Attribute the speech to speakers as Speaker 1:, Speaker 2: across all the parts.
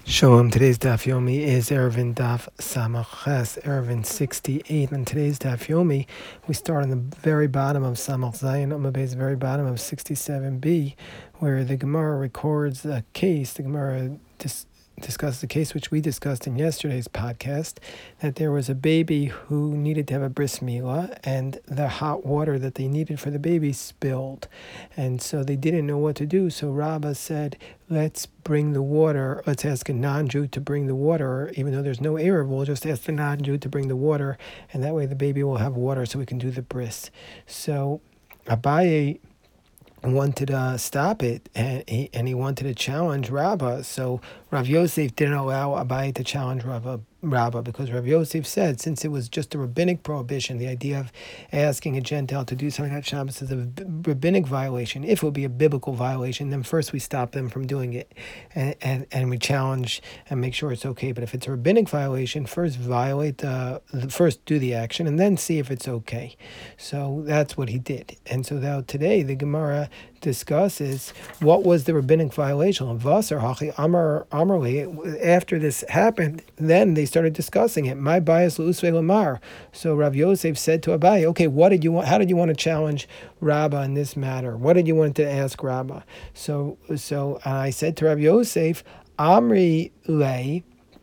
Speaker 1: Shalom. Today's Daf Yomi is Eruvin Daf Samach Ches, Eruvin 68. And today's Daf Yomi, we start on the very bottom of Samach Zayin, Amabey's very bottom of 67b, where the Gemara records a case. The Gemara discussed the case which we discussed in yesterday's podcast, that there was a baby who needed to have a bris milah, and the hot water that they needed for the baby spilled. And so they didn't know what to do. So Rabbah said, let's bring the water. Let's ask a non-Jew to bring the water. Even though there's no Erev, we'll just ask the non-Jew to bring the water, and that way the baby will have water so we can do the bris. So Abaye wanted to stop it, and he wanted to challenge Rabbah. So Rav Yosef didn't allow Abaye to challenge Rabbah, because Rav Yosef said, since it was just a rabbinic prohibition, the idea of asking a Gentile to do something on Shabbos is a rabbinic violation. If it would be a biblical violation, then first we stop them from doing it, and we challenge and make sure it's okay. But if it's a rabbinic violation, first first do the action, and then see if it's okay. So that's what he did. And so now today the Gemara discusses what was the rabbinic violation of Vasar Hachi Amar Amarli. After this happened, then they started discussing it. My bias Lusve Lamar. So Rav Yosef said to Abaye, okay, what did you want? How did you want to challenge Rabbah in this matter? What did you want to ask Rabbah? So I said to Rav Yosef, Amri lay,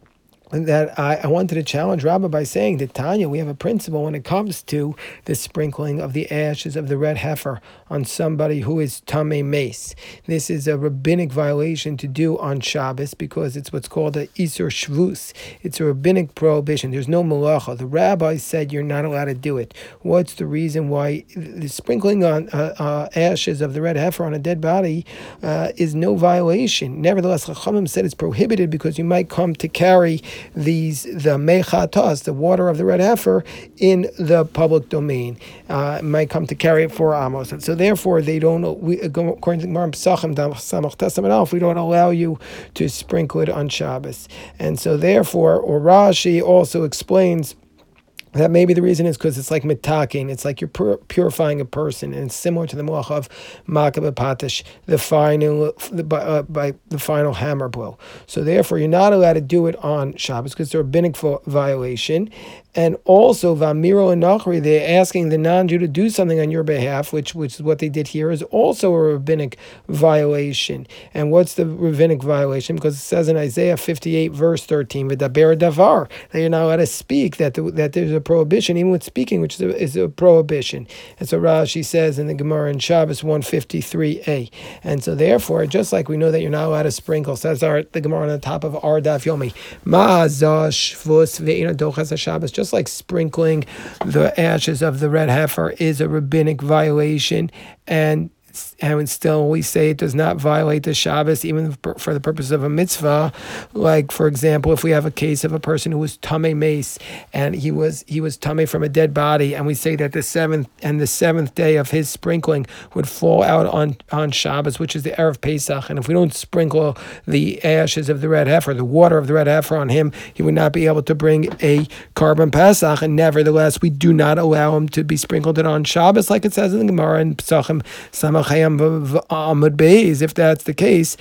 Speaker 1: that I wanted to challenge Rabbah by saying that Tanya, we have a principle when it comes to the sprinkling of the ashes of the red heifer on somebody who is Tamei Mace. This is a rabbinic violation to do on Shabbos because it's what's called a Isur Shvus. It's a rabbinic prohibition. There's no malacha. The rabbi said you're not allowed to do it. What's the reason why the sprinkling on ashes of the red heifer on a dead body is no violation? Nevertheless, Chachamim said it's prohibited because you might come to carry the mechatas, the water of the red heifer, in the public domain. Might come to carry it for Amos. And so therefore, they don't, according to Gemara Pesachim, Samach Testament Alf, we don't allow you to sprinkle it on Shabbos. And so therefore, or Rashi also explains that maybe the reason is because it's like mitaking, it's like you're purifying a person, and it's similar to the malach of makabeh patish, by the final hammer blow. So therefore, you're not allowed to do it on Shabbos because it's a rabbinic violation. And also, Vamiro and Nachri, they're asking the non-Jew to do something on your behalf, which is what they did here, is also a rabbinic violation. And what's the rabbinic violation? Because it says in Isaiah 58, verse 13, V'daber davar, that you're not allowed to speak, that there's a prohibition, even with speaking, which is a prohibition. And so Rashi says in the Gemara in Shabbos 153a. And so therefore, just like we know that you're not allowed to sprinkle, says the Gemara on the top of our Daf Yomi, Ma'azah shvus ve'ina dochas Shabbos, just like sprinkling the ashes of the red heifer is a rabbinic violation, and still we say it does not violate the Shabbos, even for the purpose of a mitzvah. Like, for example, if we have a case of a person who was tamei mace, and he was tamei from a dead body, and we say that the seventh day of his sprinkling would fall out on Shabbos, which is the Erev Pesach, and if we don't sprinkle the ashes of the red heifer, the water of the red heifer on him, he would not be able to bring a carbon Pesach, and nevertheless, we do not allow him to be sprinkled on Shabbos, like it says in the Gemara in Pesachim Samach if that's the case,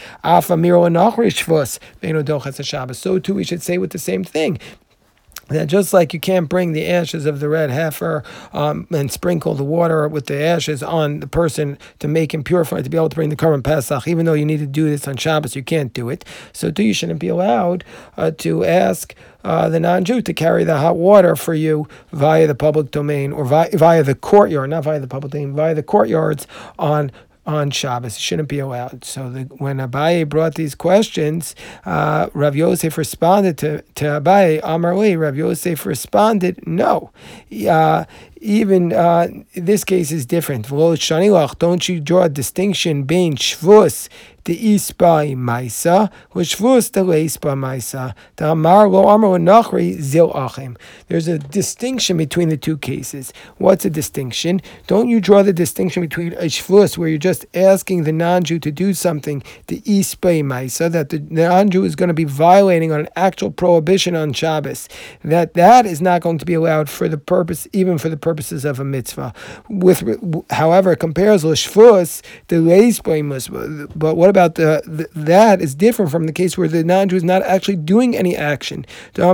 Speaker 1: so too we should say with the same thing. That just like you can't bring the ashes of the red heifer and sprinkle the water with the ashes on the person to make him purified, to be able to bring the Karban Pesach, even though you need to do this on Shabbos, you can't do it. So too you shouldn't be allowed to ask the non-Jew to carry the hot water for you via the public domain, or via the courtyard, not via the public domain, via the courtyards on Shabbos. It shouldn't be allowed. So when Abaye brought these questions, Rav Yosef responded to Abaye, Amar Li, Rav Yosef responded, no. Even this case is different. Don't you draw a distinction between shvus the ispa maisa, which shvus the leispa maisa. The amar lo amar nachri zil achim. There's a distinction between the two cases. What's a distinction? Don't you draw the distinction between a shvus, where you're just asking the non-Jew to do something, the ispa maisa, that the non-Jew is going to be violating on an actual prohibition on Shabbos, that is not going to be allowed for the purpose, even for the purposes of a mitzvah. However, it compares l'shvus the leispa, but what about that is different from the case where the non-Jew is not actually doing any action.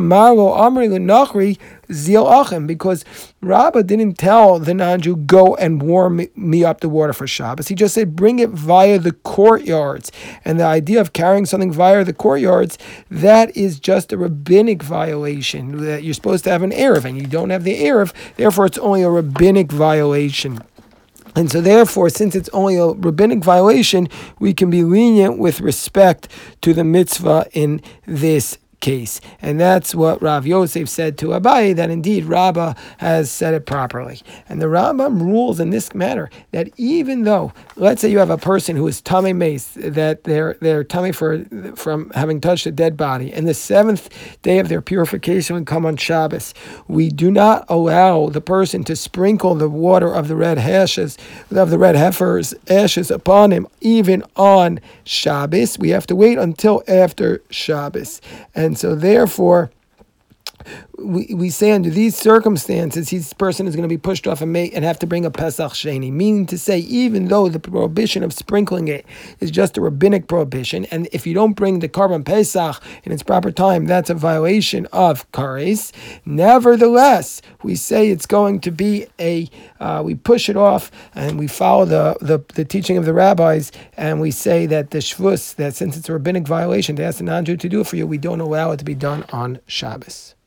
Speaker 1: Because Rabbah didn't tell the non-Jew, go and warm me up the water for Shabbos. He just said, bring it via the courtyards. And the idea of carrying something via the courtyards, that is just a rabbinic violation, that you're supposed to have an Erev, and you don't have the Erev, therefore it's only a rabbinic violation. And so therefore, since it's only a rabbinic violation, we can be lenient with respect to the mitzvah in this case. And that's what Rav Yosef said to Abaye, that indeed Rabbah has said it properly. And the Rambam rules in this manner that even though, let's say you have a person who is tamei meis, that they're tamei from having touched a dead body, and the seventh day of their purification would come on Shabbos, we do not allow the person to sprinkle the water of the red heifer's ashes upon him, even on Shabbos. We have to wait until after Shabbos. And so therefore, we say under these circumstances, this person is going to be pushed off and have to bring a Pesach Sheni. Meaning to say, even though the prohibition of sprinkling it is just a rabbinic prohibition, and if you don't bring the Karban Pesach in its proper time, that's a violation of Kares. Nevertheless, we say it's going to be we push it off and we follow the teaching of the rabbis, and we say that the Shvus, that since it's a rabbinic violation to ask the non-Jew to do it for you, we don't allow it to be done on Shabbos.